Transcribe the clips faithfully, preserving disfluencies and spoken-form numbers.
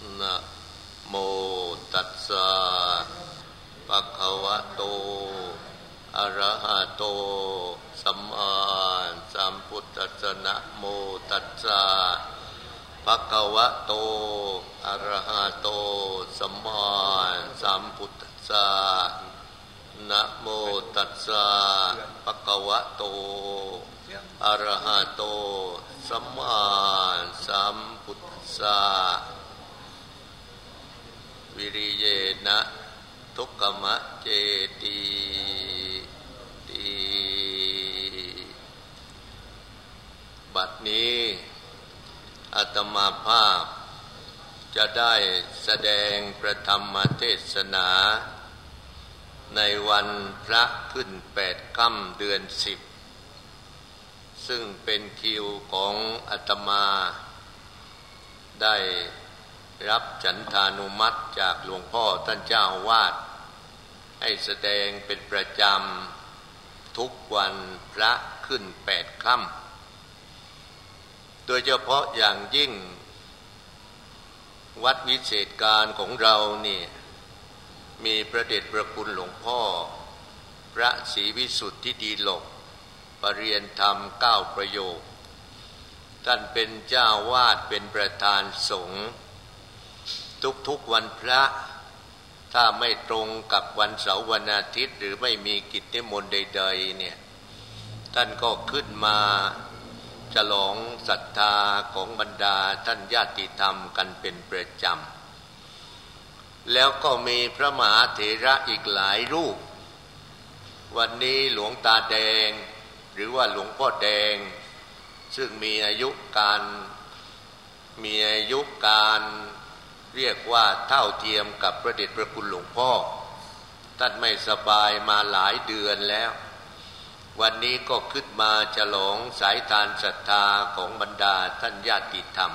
นะโมตัสสะภะคะวะโตอะระหะโตสัมมาสัมพุทธัสสะนะโมตัสสะภะคะวะโตอะระหะโตสัมมาสัมพุทธัสสะนะโมตัสสะภะคะวะโตอะระหะโตสัมมาสัมพุทธัสสะวิริเยนะทุกขมะเจติติบัดนี้อาตมาภาพจะได้แสดงพระธรรมเทศนาในวันพระขึ้นแปดค่ำเดือนสิบซึ่งเป็นคิวของอาตมาได้รับฉันทานุมัติจากหลวงพ่อท่านเจ้าอาวาสให้แสดงเป็นประจำทุกวันพระขึ้นแปดค่ำโดยเฉพาะอย่างยิ่งวัดวิเศษการของเรานี่มีพระเดชพระคุณหลวงพ่อพระศรีวิสุทธิดีหลกปรริยนธรรมเก้าประโยคท่านเป็นเจ้าวาดเป็นประธานสงฆ์ทุกๆวันพระถ้าไม่ตรงกับวันเสาร์วันอาทิตย์หรือไม่มีกิจนิมนต์ใดๆเนี่ยท่านก็ขึ้นมาฉลองศรัทธาของบรรดาท่านญาติธรรมกันเป็นประจำแล้วก็มีพระมหาเถระอีกหลายรูปวันนี้หลวงตาแดงหรือว่าหลวงพ่อแดงซึ่งมีอายุการมีอายุการเรียกว่าเท่าเทียมกับพระเดชพระคุณหลวงพ่อท่านไม่สบายมาหลายเดือนแล้ววันนี้ก็ขึ้นมาฉลองสายทานศรัทธาของบรรดาท่านญาติธรรม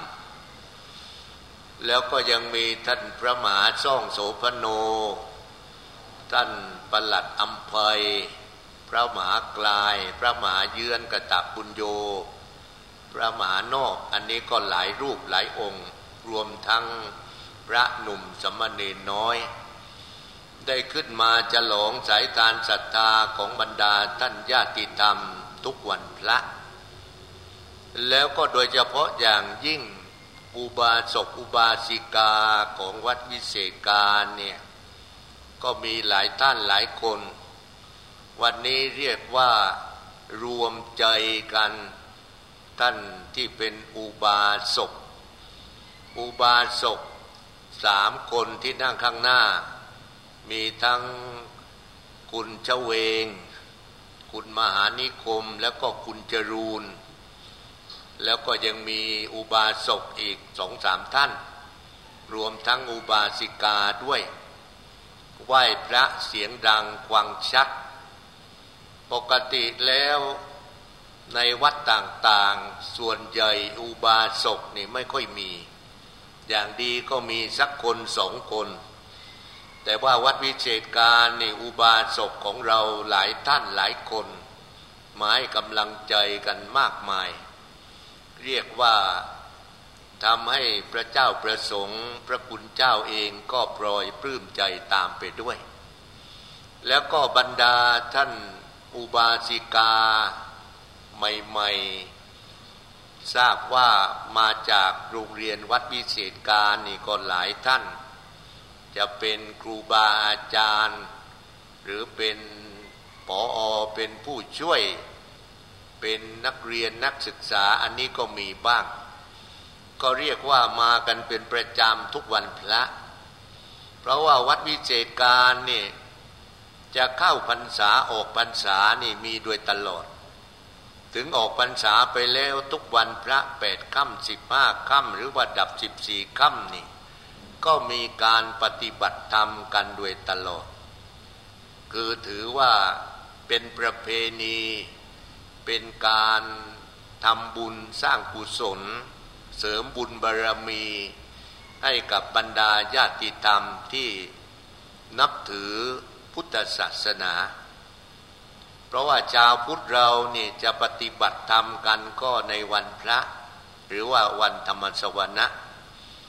แล้วก็ยังมีท่านพระมหาซ่องโสภโนท่านปลัดอำไพพระมหากลายพระมหาเยือนกตปุญโญพระมหานอกอันนี้ก็หลายรูปหลายองค์รวมทั้งพระหนุ่มสมณเณรน้อยได้ขึ้นมาฉลองสายทานศรัทธาของบรรดาท่านญาติธรรมทุกวันพระแล้วก็โดยเฉพาะอย่างยิ่งอุบาสกอุบาสิกาของวัดวิเศษการเนี่ยก็มีหลายท่านหลายคนวันนี้เรียกว่ารวมใจกันท่านที่เป็นอุบาสกอุบาสกสามคนที่นั่งข้างหน้ามีทั้งคุณเฉวงคุณมหานิคมแล้วก็คุณจรูนแล้วก็ยังมีอุบาสกอีกสองสามท่านรวมทั้งอุบาสิกาด้วยไหว้พระเสียงดังควังชัดปกติแล้วในวัดต่างๆส่วนใหญ่อุบาสกนี่ไม่ค่อยมีอย่างดีก็มีสักคนสองคนแต่ว่าวัดวิเศษการนี่อุบาสกของเราหลายท่านหลายคนมาให้กำลังใจกันมากมายเรียกว่าทำให้พระเจ้าประสงค์พระคุณเจ้าเองก็ปล่อยปลื้มใจตามไปด้วยแล้วก็บรรดาท่านอุบาสิกาใหม่ๆทราบว่ามาจากโรงเรียนวัดวิเศษการนี่ก็หลายท่านจะเป็นครูบาอาจารย์หรือเป็นผอ.เป็นผู้ช่วยเป็นนักเรียนนักศึกษาอันนี้ก็มีบ้างก็เรียกว่ามากันเป็นประจำทุกวันพระเพราะว่าวัดวิเศษการนี่จะเข้าพรรษาออกพรรษานี่มีโดยตลอดถึงออกพรรษาไปแล้วทุกวันพระแปดค่ำสิบห้าค่ำหรือว่าดับสิบสี่ค่ำนี่ก็มีการปฏิบัติธรรมกันโดยตลอดคือถือว่าเป็นประเพณีเป็นการทำบุญสร้างกุศลเสริมบุญบารมีให้กับบรรดาญาติธรรมที่นับถือพุทธศาสนาเพราะว่าชาวพุทธเรานี่จะปฏิบัติธรรมกันก็ในวันพระหรือว่าวันธรรมสวนะ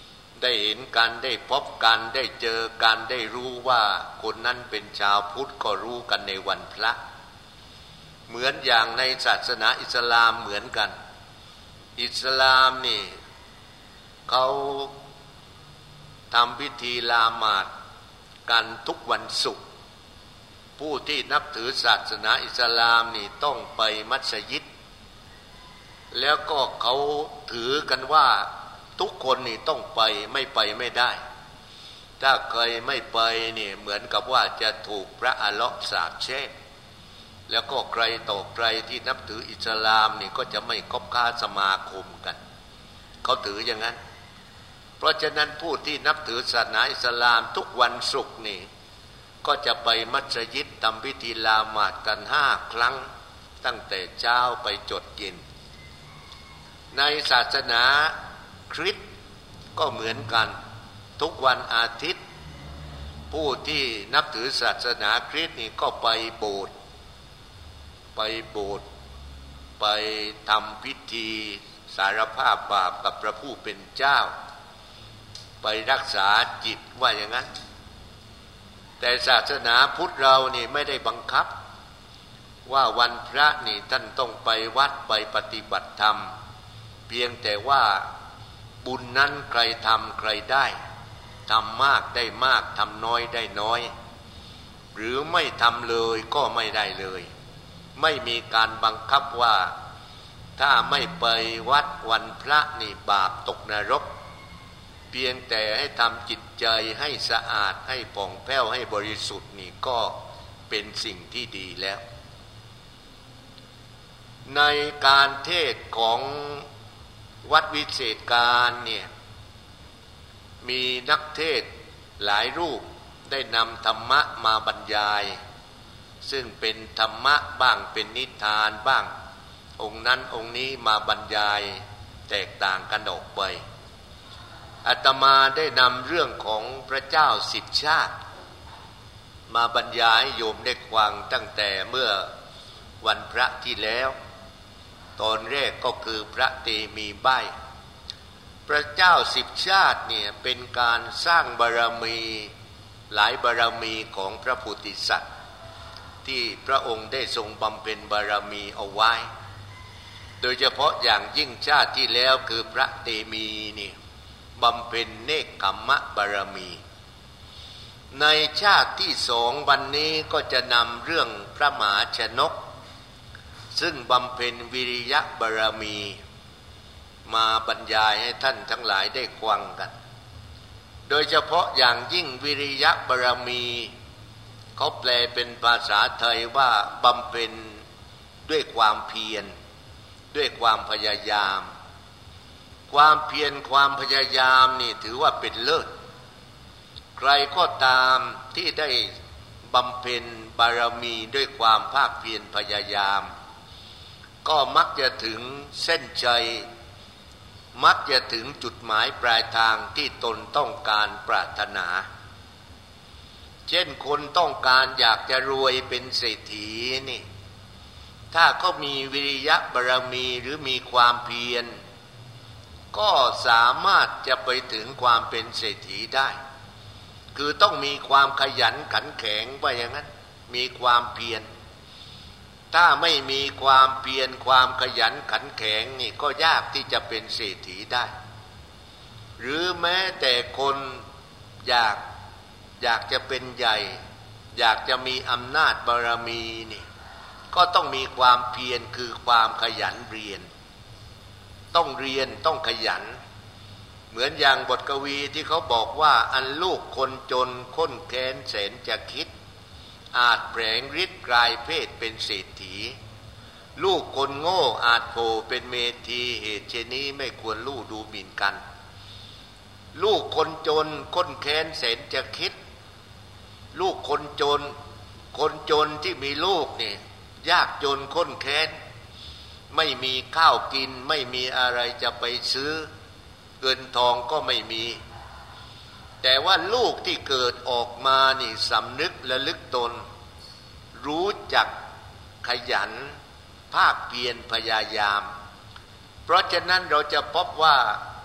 ได้เห็นกันได้พบกันได้เจอกันได้รู้ว่าคนนั้นเป็นชาวพุทธก็รู้กันในวันพระเหมือนอย่างในศาสนาอิสลามเหมือนกันอิสลามนี่เขาทำพิธีละหมาดกันทุกวันศุกร์ผู้ที่นับถือศาสนาอิสลามนี่ต้องไปมัสยิดแล้วก็เขาถือกันว่าทุกคนนี่ต้องไปไม่ไปไม่ได้ถ้าใครไม่ไปนี่เหมือนกับว่าจะถูกพระอัลเลาะห์สาปแช่งแล้วก็ใครต่อใครที่นับถืออิสลามนี่ก็จะไม่คบค้าสมาคมกันเขาถืออย่างนั้นเพราะฉะนั้นผู้ที่นับถือศาสนาอิสลามทุกวันศุกร์นี่ก็จะไปมัสยิดทำพิธีละหมาดกันห้าครั้งตั้งแต่เช้าไปจดเย็นในศาสนาคริสต์ก็เหมือนกันทุกวันอาทิตย์ผู้ที่นับถือศาสนาคริสต์นี่ก็ไปโบสถ์ไปโบสถ์ไปทำพิธีสารภาพบาปกับพระผู้เป็นเจ้าไปรักษาจิตว่าอย่างนั้นแต่ศาสนาพุทธเรานี่ไม่ได้บังคับว่าวันพระนี่ท่านต้องไปวัดไปปฏิบัติธรรมเพียงแต่ว่าบุญนั้นใครทำใครได้ทำมากได้มากทำน้อยได้น้อยหรือไม่ทำเลยก็ไม่ได้เลยไม่มีการบังคับว่าถ้าไม่ไปวัดวันพระนี่บาปตกนรกเพียงแต่ให้ทำจิตใจให้สะอาดให้ผ่องแผ้วให้บริสุทธิ์นี่ก็เป็นสิ่งที่ดีแล้วในการเทศน์ของวัดวิเศษการเนี่ยมีนักเทศน์หลายรูปได้นำธรรมะมาบรรยายซึ่งเป็นธรรมะบ้างเป็นนิทานบ้างองค์นั้นองค์นี้มาบรรยายแตกต่างกันออกไปอาตมาได้นำเรื่องของพระเจ้าสิบชาติมาบรรยายให้โยมได้ฟังตั้งแต่เมื่อวันพระที่แล้วตอนแรกก็คือพระเตมีใบพระเจ้าสิบชาติเนี่ยเป็นการสร้างบารมีหลายบารมีของพระโพธิสัตว์ที่พระองค์ได้ทรงบำเพ็ญบารมีเอาไว้โดยเฉพาะอย่างยิ่งชาติที่แล้วคือพระเตมีนี่บำเพ็ญเนกขัมมะบารมีในชาติที่สองวันนี้ก็จะนำเรื่องพระมหาชนกซึ่งบำเพ็ญวิริยะบารมีมาบรรยายให้ท่านทั้งหลายได้ฟังกันโดยเฉพาะอย่างยิ่งวิริยะบารมีเขาแปลเป็นภาษาไทยว่าบำเพ็ญด้วยความเพียรด้วยความพยายามความเพียรความพยายามนี่ถือว่าเป็นเลิศใครก็ตามที่ได้บำเพ็ญบารมีด้วยความภาคเพียรพยายามก็มักจะถึงเส้นชัยมักจะถึงจุดหมายปลายทางที่ตนต้องการปรารถนาเช่นคนต้องการอยากจะรวยเป็นเศรษฐีนี่ถ้าเขามีวิริยะบารมีหรือมีความเพียรก็สามารถจะไปถึงความเป็นเศรษฐีได้คือต้องมีความขยันขันแข็งว่าอย่างนั้นมีความเพียรถ้าไม่มีความเพียรความขยันขันแข็งนี่ก็ยากที่จะเป็นเศรษฐีได้หรือแม้แต่คนอยากอยากจะเป็นใหญ่อยากจะมีอำนาจบารมีนี่ก็ต้องมีความเพียรคือความขยันเรียนต้องเรียนต้องขยันเหมือนอย่างบทกวีที่เขาบอกว่าอันลูกคนจนข้นแค้นแสนจะคิดอาจแผลงฤทธิ์กลายเพศเป็นเศรษฐีลูกคนโง่อาจโผล่เป็นเมธีเหตุเช่นนี้ไม่ควรลู่ดูหมิ่นกันลูกคนจนข้นแค้นแสนจะคิดลูกคนจนคนจนที่มีลูกเนี่ยยากจนข้นแค้นไม่มีข้าวกินไม่มีอะไรจะไปซื้อเงินทองก็ไม่มีแต่ว่าลูกที่เกิดออกมานี่สำนึกระลึกตนรู้จักขยันภาคเพียรพยายามเพราะฉะนั้นเราจะพบว่า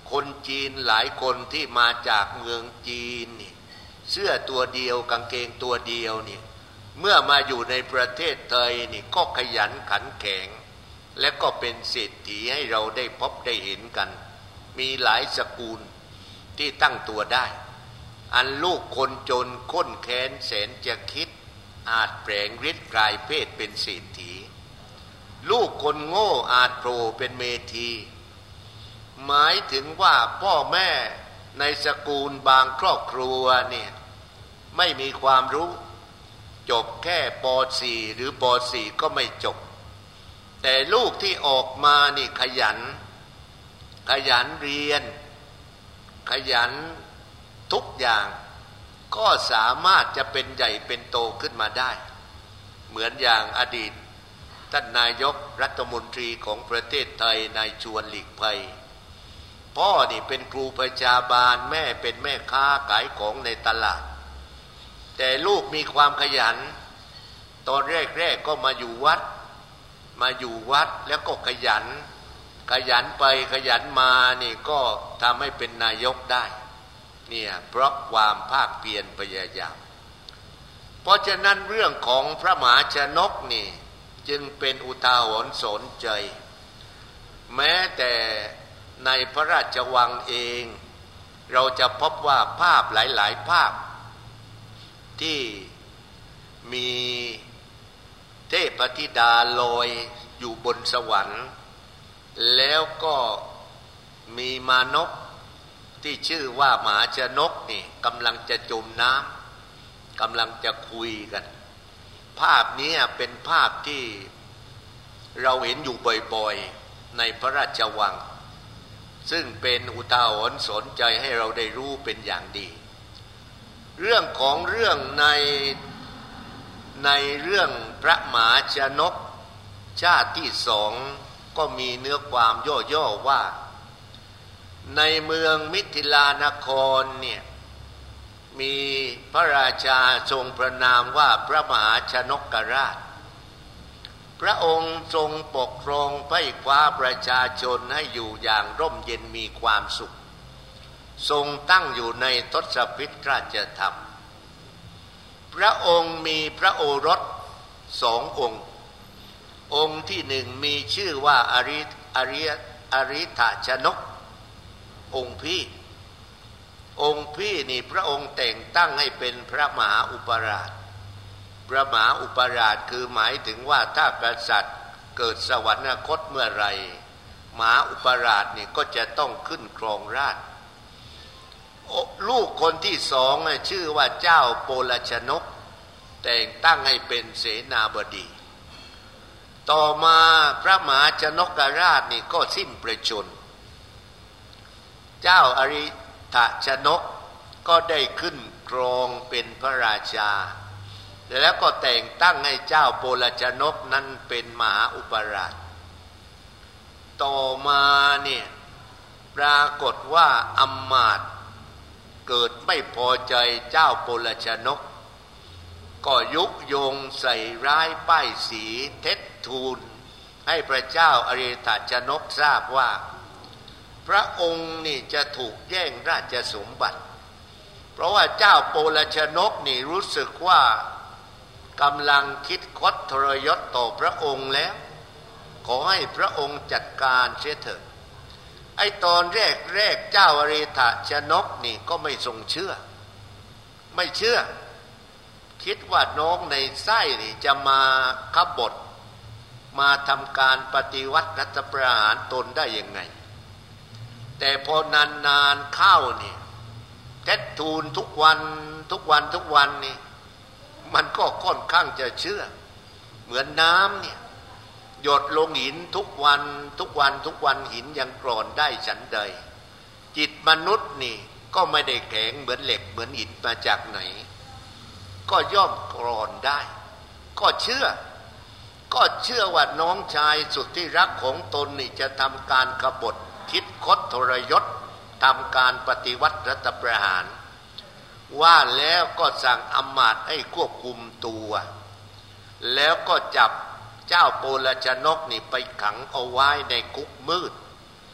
คนจีนหลายคนที่มาจากเมืองจีนนี่เสื้อตัวเดียวกางเกงตัวเดียวนี่เมื่อมาอยู่ในประเทศไทยนี่ก็ขยันขันแข็งและก็เป็นเศรษฐีให้เราได้พบได้เห็นกันมีหลายสกุลที่ตั้งตัวได้อันลูกคนจนข้นแค้นแสนจะคิดอาจแปลงฤทธิ์กลายเพศเป็นเศรษฐีลูกคนโง่อาจโผล่เป็นเมธีหมายถึงว่าพ่อแม่ในสกุลบางครอบครัวเนี่ยไม่มีความรู้จบแค่ป .สี่ หรือป .สี่ ก็ไม่จบแต่ลูกที่ออกมานี่ขยันขยันเรียนขยันทุกอย่างก็สามารถจะเป็นใหญ่เป็นโตขึ้นมาได้เหมือนอย่างอดีตท่านนายกรัฐมนตรีของประเทศไทยนายชวนหลีกภัยพ่อนี่เป็นครูประชาบาลแม่เป็นแม่ค้าขายของในตลาดแต่ลูกมีความขยันตอนแรกๆก็มาอยู่วัดมาอยู่วัดแล้วก็ขยันขยันไปขยันมานี่ก็ทำให้เป็นนายกได้เนี่ยเพราะความภาคเพียรพยายามเพราะฉะนั้นเรื่องของพระมหาชนกนี่จึงเป็นอุทาหรณ์สอนใจแม้แต่ในพระราชวังเองเราจะพบว่าภาพหลายๆภาพที่มีเทพธิดาลอยอยู่บนสวรรค์แล้วก็มีมานพที่ชื่อว่ามหาชนกนี่กำลังจะจมน้ำกำลังจะคุยกันภาพนี้เป็นภาพที่เราเห็นอยู่บ่อยๆในพระราชวังซึ่งเป็นอุทาหรณ์สอนใจให้เราได้รู้เป็นอย่างดีเรื่องของเรื่องในในเรื่องพระมหาชนกชาติที่สองก็มีเนื้อความย่อๆว่าในเมืองมิถิลานครเนี่ยมีพระราชาทรงพระนามว่าพระมหาชนกราชพระองค์ทรงปกครองไพร่คว้าประชาชนให้อยู่อย่างร่มเย็นมีความสุขทรงตั้งอยู่ในทศพิธราชธรรมพระองค์มีพระโอรสสององค์องค์ที่หนึ่งมีชื่อว่าอริอริอริธชนกองค์พี่องค์พี่นี่พระองค์แต่งตั้งให้เป็นพระมหาอุปราชพระมหาอุปราชคือหมายถึงว่าถ้ากษัตริย์เกิดสวรรคตเมื่อไรมหาอุปราชนี่ก็จะต้องขึ้นครองราชย์ลูกคนที่สองชื่อว่าเจ้าโปลชนกแต่งตั้งให้เป็นเสนาบดีต่อมาพระมหาชนกราชนี่ก็สิ้นพระชนม์เจ้าอริธชนกก็ได้ขึ้นครองเป็นพระราชาแล้วก็แต่งตั้งให้เจ้าโปลชนกนั้นเป็นมหาอุปราชต่อมาเนี่ยปรากฏว่าอำมาตย์เกิดไม่พอใจเจ้าโปลชนกก็ยุยงใส่ร้ายป้ายสีเท็จทูลให้พระเจ้าอริธชนกทราบว่าพระองค์นี่จะถูกแย่งราชสมบัติเพราะว่าเจ้าโปลชนกนี่รู้สึกว่ากำลังคิดคดทรยศต่อพระองค์แล้วขอให้พระองค์จัดการเสียเถิดไอ้ตอนแรกแรกเจ้าอริธชนกนี่ก็ไม่ทรงเชื่อไม่เชื่อคิดว่าน้องในไส้นี่จะมาขบฏมาทำการปฏิวัติรัฐประหารตนได้ยังไงแต่พอนานๆเข้านี่เท็จทูลทุกวันทุกวันทุกวันนี่มันก็ค่อนข้างจะเชื่อเหมือนน้ำเนี่ยหยดลงหินทุกวันทุกวันทุกวันหินยังกร่อนได้ฉันใดจิตมนุษย์นี่ก็ไม่ได้แข็งเหมือนเหล็กเหมือนหินมาจากไหนก็ย่อมกร่อนได้ก็เชื่อก็เชื่อว่าน้องชายสุดที่รักของตนนี่จะทำการกบฏคิดคดทรยศทำการปฏิวัติรัฐประหารว่าแล้วก็สั่งอำมาตย์ให้ควบคุมตัวแล้วก็จับเจ้าโปลชนกนี่ไปขังเอาไว้ในคุกมืด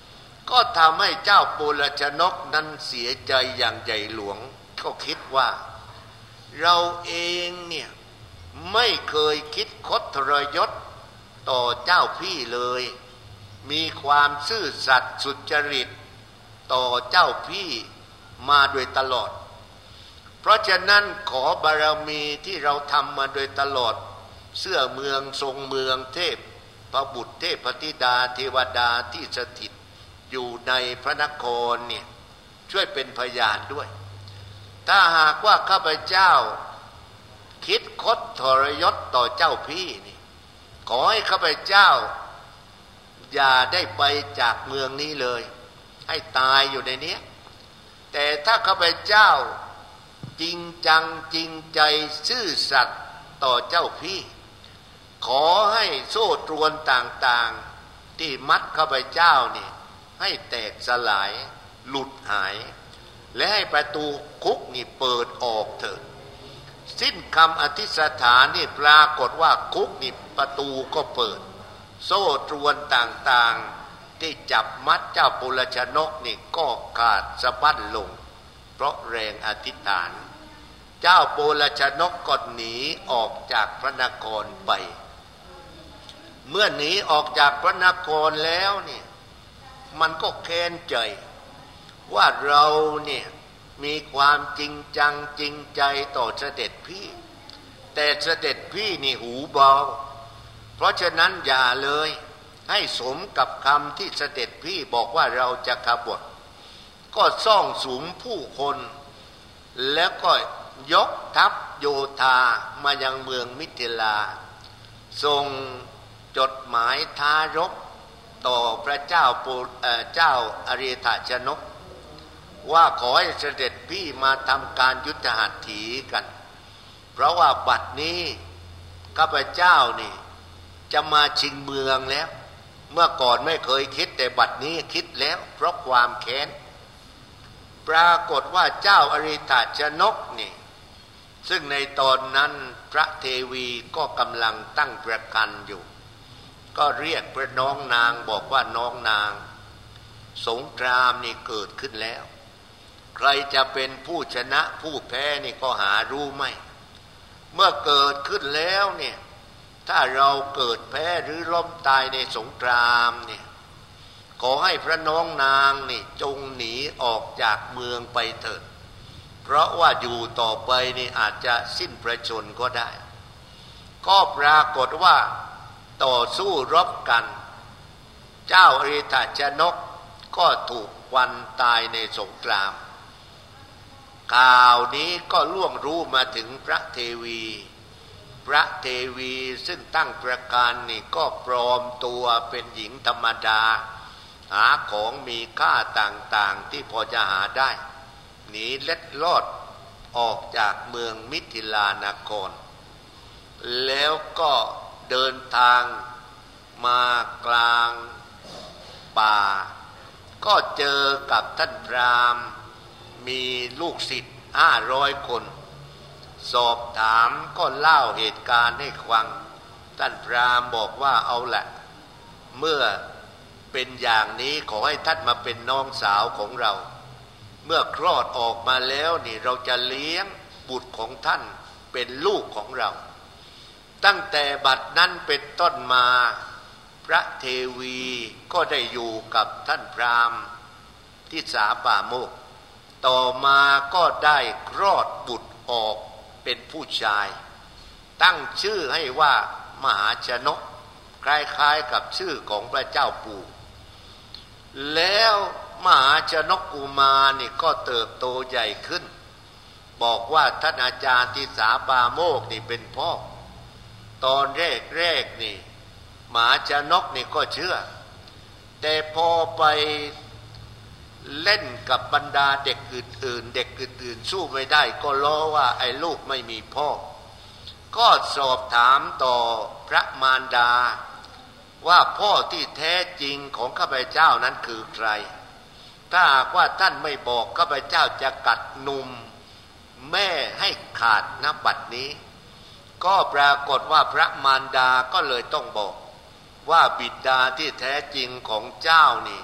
ก็ทำให้เจ้าปุรชนกนั้นเสียใจอย่างใหญ่หลวงก็คิดว่าเราเองเนี่ยไม่เคยคิดคดทรยศต่อเจ้าพี่เลยมีความซื่อสัตย์สุจริตต่อเจ้าพี่มาโดยตลอดเพราะฉะนั้นขอบารมีที่เราทำมาโดยตลอดเสื้อเมืองทรงเมืองเทพพระบุตรเทพธิดาเทวดาที่สถิตอยู่ในพระนครเนี่ยช่วยเป็นพยานด้วยถ้าหากว่าข้าพเจ้าคิดคดทรยศต่อเจ้าพี่นี่ขอให้ข้าพเจ้าอย่าได้ไปจากเมืองนี้เลยให้ตายอยู่ในนี้แต่ถ้าข้าพเจ้าจริงจังจริงใจซื่อสัตย์ต่อเจ้าพี่ขอให้โซ่ตรวนต่างๆที่มัดข้าพเจ้านี่ให้แตกสลายหลุดหายและให้ประตูคุกนี่เปิดออกเถิดสิ้นคำอธิษฐานนี่ปรากฏว่าคุกนี่ประตูก็เปิดโซ่ตรวนต่างๆที่จับมัดเจ้าปุรชนกนี่ก็ขาดสะบั้นลงเพราะแรงอธิษฐานเจ้าปุรชนกก็หนีออกจากพระนครไปเมื่อหนีออกจากพระนครแล้วเนี่ยมันก็แค้นใจว่าเราเนี่ยมีความจริงจังจริงใจต่อเสด็จพี่แต่เสด็จพี่นี่หูเบาเพราะฉะนั้นอย่าเลยให้สมกับคำที่เสด็จพี่บอกว่าเราจะกบฏก็ซ่องสุมผู้คนแล้วก็ยกทัพโยธามายังเมืองมิถิลาส่งจดหมายท้ารบต่อพระเจ้าปุเจ้าอริธชนกว่าขอให้เสด็จพี่มาทำการยุทธหัตถีกันเพราะว่าบัดนี้ข้าพเจ้านี่จะมาชิงเมืองแล้วเมื่อก่อนไม่เคยคิดแต่บัดนี้คิดแล้วเพราะความแค้นปรากฏว่าเจ้าอริธชนกนี่ซึ่งในตอนนั้นพระเทวีก็กำลังตั้งประกันอยู่ก็เรียกพระน้องนางบอกว่าน้องนางสงครามนี่เกิดขึ้นแล้วใครจะเป็นผู้ชนะผู้แพ้นี่ก็หารู้ไม่เมื่อเกิดขึ้นแล้วเนี่ยถ้าเราเกิดแพ้หรือล้มตายในสงครามเนี่ยขอให้พระน้องนางนี่จงหนีออกจากเมืองไปเถิดเพราะว่าอยู่ต่อไปนี่อาจจะสิ้นพระชนม์ก็ได้ก็ปรากฏว่าต่อสู้รบกันเจ้าอริธชนกก็ถูกควันตายในสงครามข่าวนี้ก็ล่วงรู้มาถึงพระเทวีพระเทวีซึ่งตั้งประการนี่ก็ปลอมตัวเป็นหญิงธรรมดาหาของมีค่าต่างๆที่พอจะหาได้หนีเล็ดลอดออกจากเมืองมิถิลานครแล้วก็เดินทางมากลางป่าก็เจอกับท่านพราหมณ์มีลูกศิษย์ห้าร้อยคนสอบถามก็เล่าเหตุการณ์ให้ฟังท่านพราหมณ์บอกว่าเอาแหละเมื่อเป็นอย่างนี้ขอให้ท่านมาเป็นน้องสาวของเราเมื่อคลอดออกมาแล้วนี่เราจะเลี้ยงบุตรของท่านเป็นลูกของเราตั้งแต่บัดนั้นเป็นต้นมาพระเทวีก็ได้อยู่กับท่านพราหมณ์ที่สาป่าโมกต่อมาก็ได้คลอดบุตรออกเป็นผู้ชายตั้งชื่อให้ว่ามหาชนกคล้ายๆกับชื่อของพระเจ้าปู่แล้วมหาชนกกุมารนี่ก็เติบโตใหญ่ขึ้นบอกว่าท่านอาจารย์ที่สาป่าโมกนี่เป็นพ่อตอนแรกๆนี่มหาชนกนี่ก็เชื่อแต่พอไปเล่นกับบรรดาเด็กอื่นๆเด็กอื่นๆสู้ไม่ได้ก็ล้อว่าไอ้ลูกไม่มีพ่อก็สอบถามต่อพระมารดาว่าพ่อที่แท้จริงของข้าพเจ้านั้นคือใครถ้าหากว่าท่านไม่บอกข้าพเจ้าจะกัดนุ่มแม่ให้ขาดณบัดนี้ก็ปรากฏว่าพระมารดาก็เลยต้องบอกว่าบิดาที่แท้จริงของเจ้านี่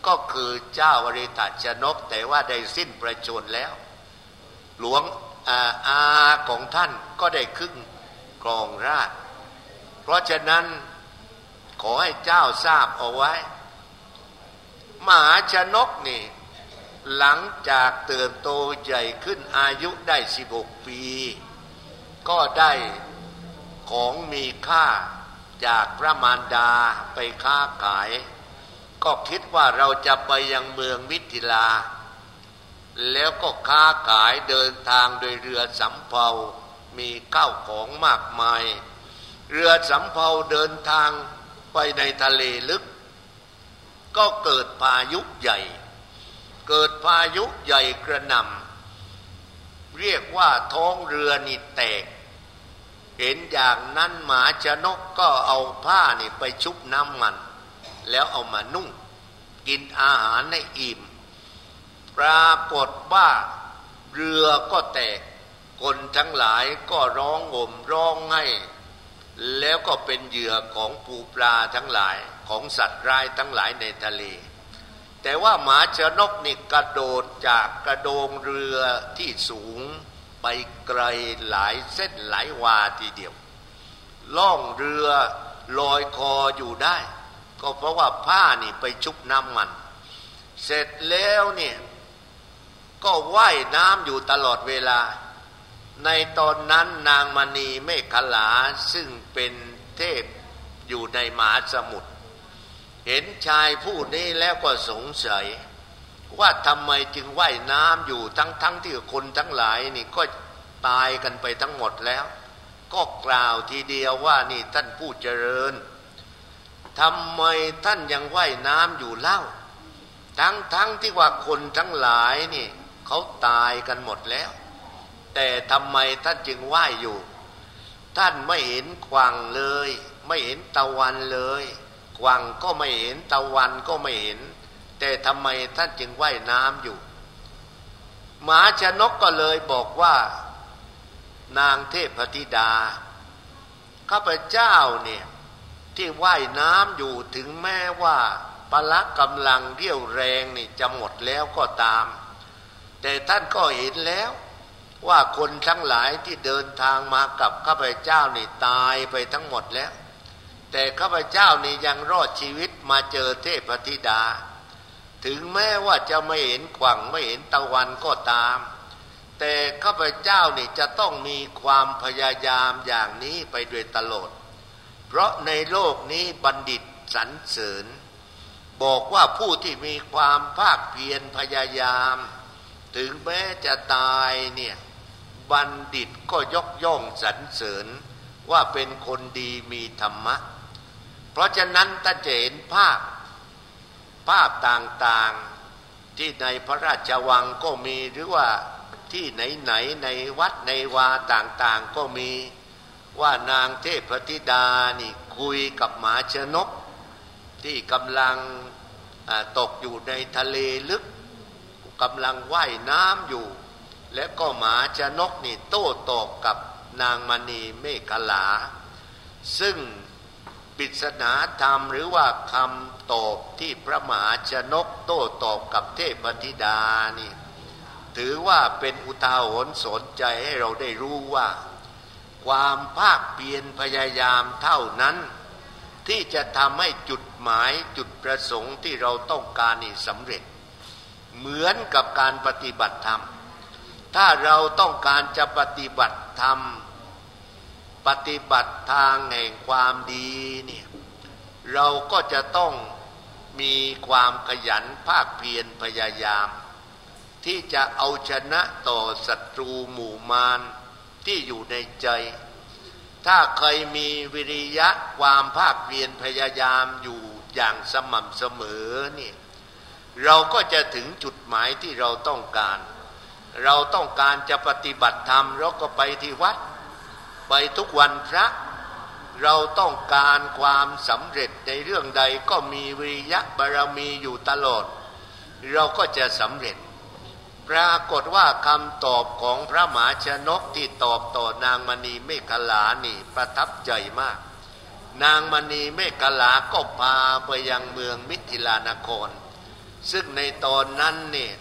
ก็คือเจ้าอริตชนกแต่ว่าได้สิ้นประชนแล้วหลวงอาอาของท่านก็ได้ขึ้นครองราชย์เพราะฉะนั้นขอให้เจ้าทราบเอาไว้มหาชนกนี่หลังจากเติบโตใหญ่ขึ้นอายุได้สิบหกปีก็ได้ของมีค่าจากพระมารดาไปค้าขายก็คิดว่าเราจะไปยังเมืองมิถิลาแล้วก็ค้าขายเดินทางโดยเรือสำเภามีข้าวของมากมายเรือสำเภาเดินทางไปในทะเลลึกก็เกิดพายุใหญ่เกิดพายุใหญ่กระหน่ำเรียกว่าท้องเรือนี่แตกเห็นอย่างนั้นหมาชนกก็เอาผ้านี่ไปชุบน้ำมันแล้วเอามานุ่งกินอาหารให้อิ่มปรากฏว่าเรือก็แตกคนทั้งหลายก็ร้องห่มร้องไห้แล้วก็เป็นเหยื่อของปูปลาทั้งหลายของสัตว์ร้ายทั้งหลายในทะเลแต่ว่าหมาชนกนี่กระโดดจากกระโดงเรือที่สูงไปไกลหลายเส้นหลายวาทีเดียวล่องเรือลอยคออยู่ได้ก็เพราะว่าผ้านี่ไปชุบน้ำมันเสร็จแล้วเนี่ยก็ว่ายน้ำอยู่ตลอดเวลาในตอนนั้นนางมณีเมขลาซึ่งเป็นเทพอยู่ในมหาสมุทรเห็นชายผู้นี้แล้วก็สงสัยว่าทำไมจึงว่ายน้ำอยู่ทั้งๆ ท, ที่คนทั้งหลายนี่ก็ตายกันไปทั้งหมดแล้วก็กล่าวทีเดียวว่านี่ท่านผู้เจริญทำไมท่านยังว่ายน้ำอยู่เล่าทั้งๆ ท, ที่ว่าคนทั้งหลายนี่เขาตายกันหมดแล้วแต่ทำไมท่านจึงว่ายอยู่ท่านไม่เห็นขวังเลยไม่เห็นตะวันเลยขวังก็ไม่เห็นตะวันก็ไม่เห็นแต่ทำไมท่านจึงว่ายน้ำอยู่หมาชนกก็เลยบอกว่านางเทพธิดาข้าพเจ้าเนี่ยที่ว่ายน้ำอยู่ถึงแม้ว่าพละกำลังเรี่ยวแรงนี่จะหมดแล้วก็ตามแต่ท่านก็เห็นแล้วว่าคนทั้งหลายที่เดินทางมากับข้าพเจ้านี่ตายไปทั้งหมดแล้วแต่ข้าพเจ้านี่ยังรอดชีวิตมาเจอเทพธิดาถึงแม้ว่าจะไม่เห็นขวังไม่เห็นตะวันก็ตามแต่ข้าพเจ้านี่จะต้องมีความพยายามอย่างนี้ไปโดยตลอดเพราะในโลกนี้บัณฑิตสรรเสริญบอกว่าผู้ที่มีความภาคเพียรพยายามถึงแม้จะตายเนี่ยบัณฑิตก็ยกย่องสรรเสริญว่าเป็นคนดีมีธรรมะเพราะฉะนั้นถ้าจะเห็นภาพภาพต่างๆที่ในพระราชวังก็มีหรือว่าที่ไหนๆในวัดในวาต่างๆก็มีว่านางเทพธิดานี่คุยกับหมาชนกที่กำลังตกอยู่ในทะเลลึกกำลังว่ายน้ำอยู่และก็หมาชนกนี่โต้ตอบกับนางมณีเมขลาซึ่งปริศนาธรรมหรือว่าคำตอบที่พระมหาชนกโต้ตอบกับเทพธิดานี่ถือว่าเป็นอุทาหรณ์สอนใจให้เราได้รู้ว่าความภาคเพียรพยายามเท่านั้นที่จะทำให้จุดหมายจุดประสงค์ที่เราต้องการนี่สำเร็จเหมือนกับการปฏิบัติธรรมถ้าเราต้องการจะปฏิบัติธรรมปฏิบัติทางแห่งความดีเนี่ยเราก็จะต้องมีความขยันภาคเพียรพยายามที่จะเอาชนะต่อศัตรูหมู่มารที่อยู่ในใจถ้าใครมีวิริยะความภาคเพียรพยายามอยู่อย่างสม่ำเสมอนี่เราก็จะถึงจุดหมายที่เราต้องการเราต้องการจะปฏิบัติธรรมเราก็ไปที่วัดไปทุกวันพระเราต้องการความสำเร็จในเรื่องใดก็มีวิริยะบารมีอยู่ตลอดเราก็จะสำเร็จปรากฏว่าคำตอบของพระมหาชนกที่ตอบต่อนางมณีเมขลานี่ประทับใจมากนางมณีเมขลาก็พาไปยังเมืองมิถิลานครซึ่งในตอนนั้นเนี่ย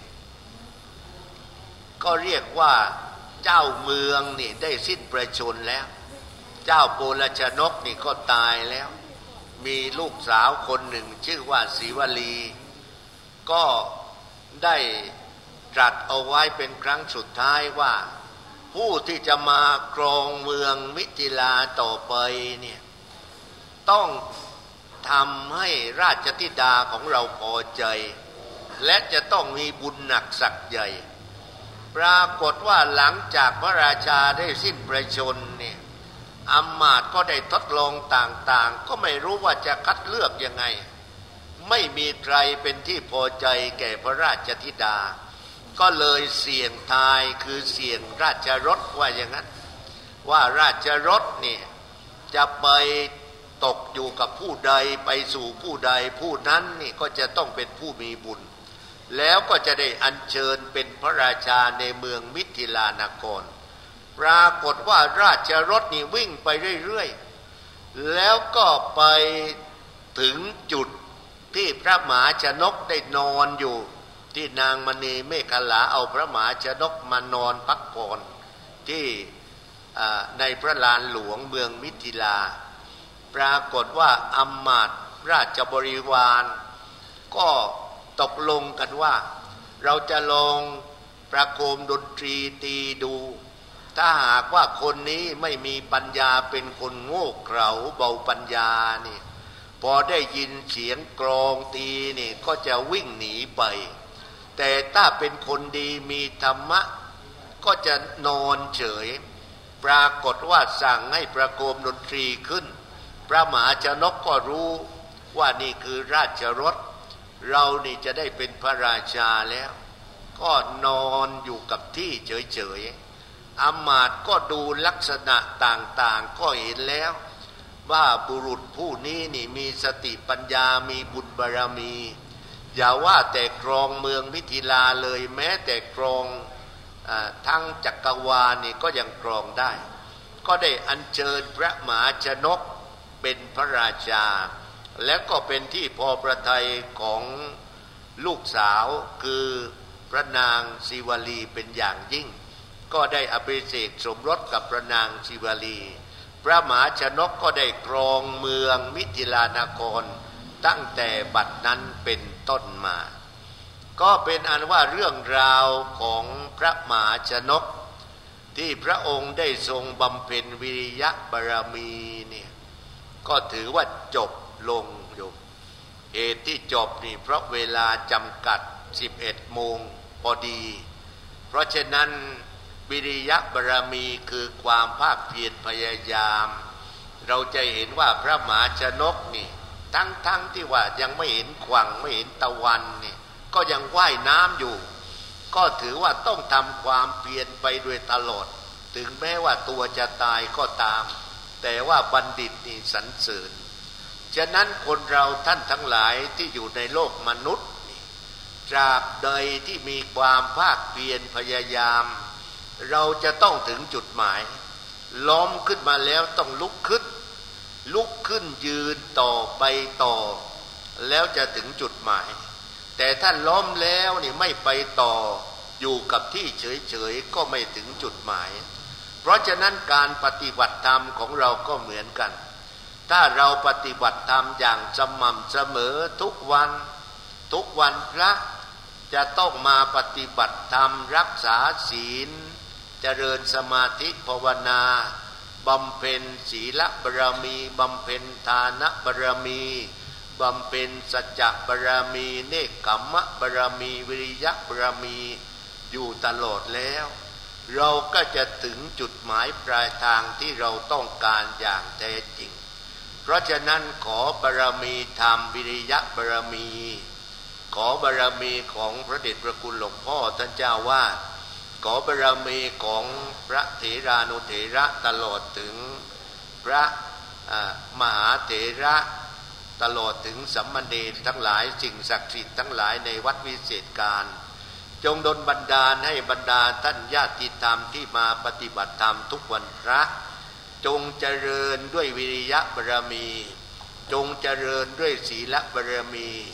ก็เรียกว่าเจ้าเมืองนี่ได้สิ้นประชนแล้วเจ้าโปลชนกนี่ก็ตายแล้วมีลูกสาวคนหนึ่งชื่อว่าศรีวลีก็ได้ตรัสเอาไว้เป็นครั้งสุดท้ายว่าผู้ที่จะมาครองเมืองมิถิลาต่อไปเนี่ยต้องทำให้ราชธิดาของเราพอใจและจะต้องมีบุญหนักศักย์ใหญ่ปรากฏว่าหลังจากพระราชาได้สิ้นพระชนเนี่ยอำมาตย์ก็ได้ทดลองต่างๆก็ไม่รู้ว่าจะคัดเลือกยังไงไม่มีใครเป็นที่พอใจแก่พระราชธิดาก็เลยเสี่ยงทายคือเสี่ยงราชรสว่าอย่างนั้นว่าราชรสเนี่ยจะไปตกอยู่กับผู้ใดไปสู่ผู้ใดผู้นั้นนี่ก็จะต้องเป็นผู้มีบุญแล้วก็จะได้อัญเชิญเป็นพระราชาในเมืองมิถิลานครปรากฏว่าราชรถนี่วิ่งไปเรื่อยๆแล้วก็ไปถึงจุดที่พระมหาชนกได้นอนอยู่ที่นางมณีเมขลาเอาพระมหาชนกมานอนพักผ่อนที่ในพระลานหลวงเมืองมิถิลาปรากฏว่าอำมาตย์ราชบริวารก็ตกลงกันว่าเราจะลองประโคมดนตรีตีดูถ้าหากว่าคนนี้ไม่มีปัญญาเป็นคนโง่เขลาเบาปัญญานี่พอได้ยินเสียงกลองตีนี่ก็จะวิ่งหนีไปแต่ถ้าเป็นคนดีมีธรรมะก็จะนอนเฉยปรากฏว่าสั่งให้ประโคมดนตรีขึ้นพระมหาชนกก็รู้ว่านี่คือราชรสเรานี่จะได้เป็นพระราชาแล้วก็นอนอยู่กับที่เฉยๆอำมาตย์ก็ดูลักษณะต่างๆก็เห็นแล้วว่าบุรุษผู้นี้นี่มีสติปัญญามีบุญบารมีอย่าว่าแต่ครองเมืองมิถิลาเลยแม้แต่ครองทั้งจักรวาลนี่ก็ยังครองได้ก็ได้อัญเชิญพระมหาชนกเป็นพระราชาและก็เป็นที่พอพระทัยของลูกสาวคือพระนางศิวลีเป็นอย่างยิ่งก็ได้อภิเษกสมรสกับพระนางศิวลีพระมหาชนกก็ได้ครองเมืองมิถิลานครตั้งแต่บัดนั้นเป็นต้นมาก็เป็นอันว่าเรื่องราวของพระมหาชนกที่พระองค์ได้ทรงบำเพ็ญวิริยะบารมีเนี่ยก็ถือว่าจบลงอยู่เหตุที่จบนี่เพราะเวลาจำกัดสิบเอ็ดโมงพอดีเพราะฉะนั้นวิริยะบารมีคือความภาคเพียรพยายามเราจะเห็นว่าพระมหาชนกนี่ทั้งๆ ท, ที่ว่ายังไม่เห็นขวังไม่เห็นตะวันนี่ก็ยังว่ายน้ำอยู่ก็ถือว่าต้องทำความเพียรไปโดยตลอดถึงแม้ว่าตัวจะตายก็ตามแต่ว่าบัณฑิตนี่สรรเสริญฉะนั้นคนเราท่านทั้งหลายที่อยู่ในโลกมนุษย์ตราบใดที่มีความภาคเพียรพยายามเราจะต้องถึงจุดหมายล้มขึ้นมาแล้วต้องลุกขึ้นลุกขึ้นยืนต่อไปต่อแล้วจะถึงจุดหมายแต่ถ้าล้มแล้วนี่ไม่ไปต่ออยู่กับที่เฉยๆก็ไม่ถึงจุดหมายเพราะฉะนั้นการปฏิบัติธรรมของเราก็เหมือนกันถ้าเราปฏิบัติธรรมอย่างสม่ำเสมอทุกวันทุกวันพระจะต้องมาปฏิบัติธรรมรักษาศีลเจริญสมาธิภาวนาบำเพ็ญศีลบารมีบำเพ็ญทานบารมีบำเพ็ญสัจจะบารมีเนกขัมมะบารมีวิริยะบารมีอยู่ตลอดแล้วเราก็จะถึงจุดหมายปลายทางที่เราต้องการอย่างแท้จริงเพราะฉะนั้นขอบารมีธรรมวิริยะบารมีขอบารมีของพระเดชพระคุณหลวงพ่อท่านเจ้าวาดขอบารมีของพระเถรานุเถระตลอดถึงพระมหาเถระตลอดถึงสัมมเนรทั้งหลายสิ่งศักดิ์สิทธิ์ทั้งหลายในวัดวิเศษการจงดลบันดาลให้บรรดาท่านญาติธรรมที่มาปฏิบัติธรรมทุกวันพระจงเจริญด้วยวิริยะบารมีจงเจริญด้วยศีลบารมี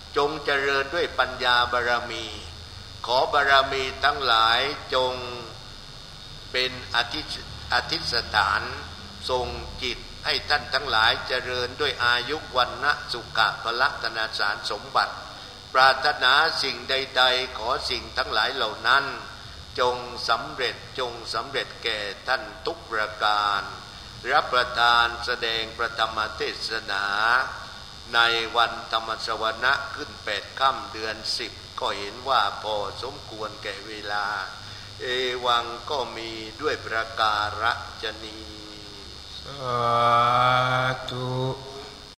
จงเจริญด้วยปัญญาบารมีขอบารมีทั้งหลายจงเป็นอธิอธิษฐานทรงจิตให้ท่านทั้งหลายเจริญด้วยอายุวันนะสุขะพละธนาสารสมบัติปรารถนาสิ่งใดๆขอสิ่งทั้งหลายเหล่านั้นจงสำเร็จจงสำเร็จแก่ท่านทุกประการรับประทานแสดงพระธรรมเทศนาในวันธรรมสวนะขึ้นแปดค่ำเดือนสิบก็เห็นว่าพอสมควรแก่เวลาเอวังก็มีด้วยประการฉะนี้สาธุ